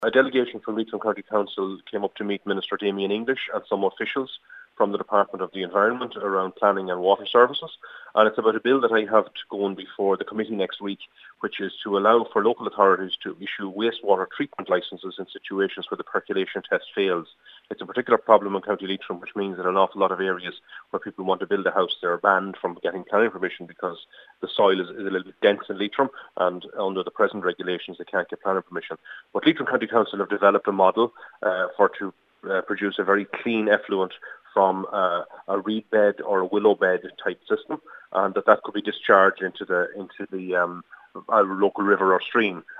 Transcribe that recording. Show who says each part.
Speaker 1: A delegation from Leitrim County Council came up to meet Minister Damien English and some officials from the Department of the Environment around planning and water services. And it's about a bill that I have to go on before the committee next week, which is to allow for local authorities to issue wastewater treatment licences in situations where the percolation test fails. It's a particular problem in County Leitrim, which means that an awful lot of areas where people want to build a house, they're banned from getting planning permission because the soil is a little bit dense in Leitrim, and under the present regulations they can't get planning permission. But Leitrim County Council have developed a model to produce a very clean effluent from a reed bed or a willow bed type system, and that could be discharged into the local river or stream.